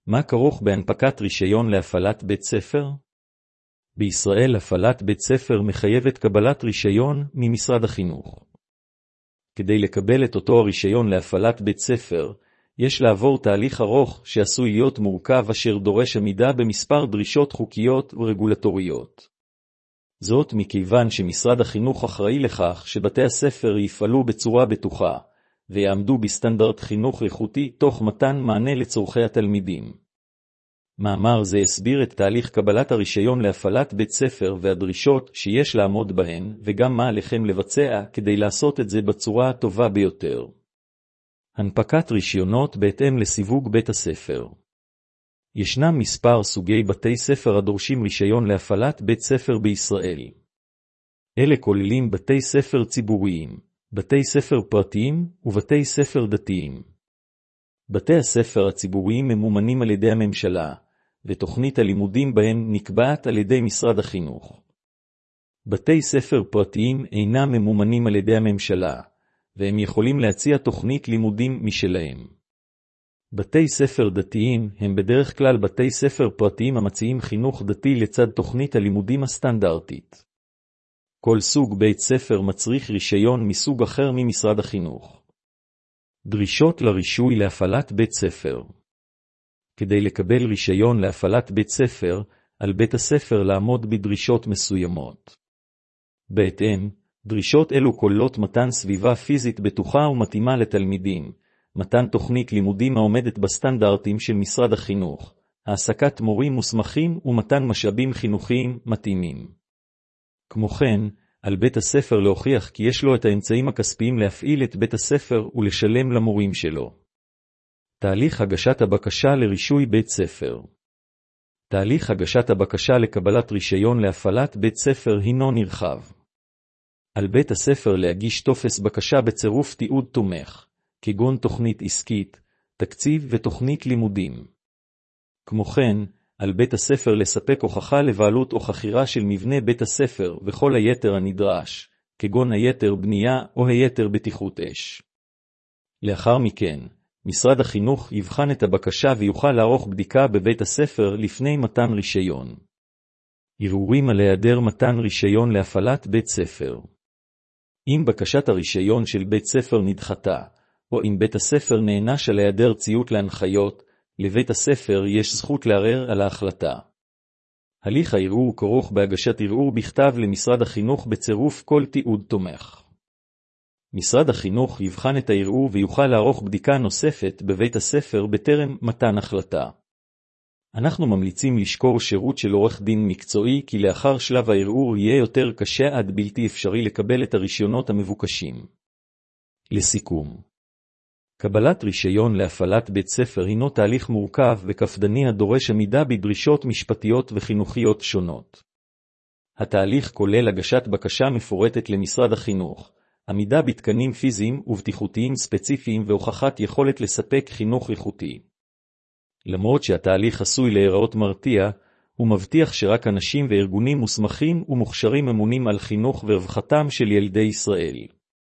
מה כרוך בהנפקת רישיון להפעלת בית ספר? בישראל הפעלת בית ספר מחייבת קבלת רישיון ממשרד החינוך. כדי לקבל את אותו הרישיון להפעלת בית ספר, יש לעבור תהליך ארוך שעשוי להיות מורכב אשר דורש עמידה במספר דרישות חוקיות ורגולטוריות. זאת מכיוון שמשרד החינוך אחראי לכך שבתי הספר יפעלו בצורה בטוחה, ויעמדו בסטנדרט חינוך איכותי תוך מתן מענה לצורכי התלמידים. מאמר זה הסביר את תהליך קבלת הרישיון להפעלת בית ספר והדרישות שיש לעמוד בהן, וגם מה עליכם לבצע כדי לעשות את זה בצורה הטובה ביותר. הנפקת רישיונות בהתאם לסיווג בית הספר. ישנם מספר סוגי בתי ספר הדורשים רישיון להפעלת בית ספר בישראל. אלה כוללים בתי ספר ציבוריים, בתי ספר פרטיים ובתי ספר דתיים. בתי הספר הציבוריים ממומנים על ידי הממשלה, ותוכנית הלימודים בהם נקבעת על ידי משרד החינוך. בתי ספר פרטיים אינם ממומנים על ידי הממשלה, והם יכולים להציע תוכנית לימודים משלהם. בתי ספר דתיים הם בדרך כלל בתי ספר פרטיים המציעים חינוך דתי לצד תוכנית הלימודים הסטנדרטית. כל סוג בית ספר מצריך רישיון מסוג אחר ממשרד החינוך. דרישות לרישוי להפעלת בית ספר. כדי לקבל רישיון להפעלת בית ספר, על בית הספר לעמוד בדרישות מסוימות. בהתאם, דרישות אלו כוללות מתן סביבה פיזית בטוחה ומתאימה לתלמידים, מתן תוכנית לימודים העומדת בסטנדרטים של משרד החינוך, העסקת מורים מוסמכים ומתן משאבים חינוכיים מתאימים. כמו כן, על בית הספר להוכיח כי יש לו את האמצעים הכספיים להפעיל את בית הספר ולשלם למורים שלו. תהליך הגשת הבקשה לרישוי בית ספר. תהליך הגשת הבקשה לקבלת רישיון להפעלת בית ספר הינו נרחב. על בית הספר להגיש טופס בקשה בצירוף תיעוד תומך, כגון תוכנית עסקית, תקציב ותוכנית לימודים. כמו כן, על בית הספר לספק הוכחה לבעלות או חכירה של מבנה בית הספר וכל היתר הנדרש, כגון היתר בנייה או היתר בטיחות אש. לאחר מכן, משרד החינוך יבחן את הבקשה ויוכל לערוך בדיקה בבית הספר לפני מתן רישיון. ערעורים על היעדר מתן רישיון להפעלת בית ספר. אם בקשת הרישיון של בית ספר נדחתה, או אם בית הספר נענש על היעדר ציות להנחיות, לבית הספר יש זכות לערער על ההחלטה. הליך הערעור כרוך בהגשת ערעור בכתב למשרד החינוך בצירוף כל תיעוד תומך. משרד החינוך יבחן את הערעור ויוכל לערוך בדיקה נוספת בבית הספר בטרם מתן החלטה. אנחנו ממליצים לשקול שירות של עורך דין מקצועי כי לאחר שלב הערעור יהיה יותר קשה עד בלתי אפשרי לקבל את הרישיונות המבוקשים. לסיכום, קבלת רישיון להפעלת בית ספר הינו תהליך מורכב וקפדני הדורש עמידה בדרישות משפטיות וחינוכיות שונות. התהליך כולל הגשת בקשה מפורטת למשרד החינוך, עמידה בתקנים פיזיים ובטיחותיים ספציפיים והוכחת יכולת לספק חינוך איכותי. למרות שהתהליך עשוי להיראות מרתיע, הוא מבטיח שרק אנשים וארגונים מוסמכים ומוכשרים אמונים על חינוך ורווחתם של ילדי ישראל.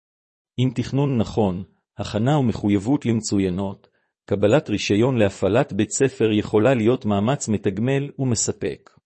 עם תכנון נכון, הכנה ומחויבות למצוינות, קבלת רישיון להפעלת בית ספר יכולה להיות מאמץ מתגמל ומספק.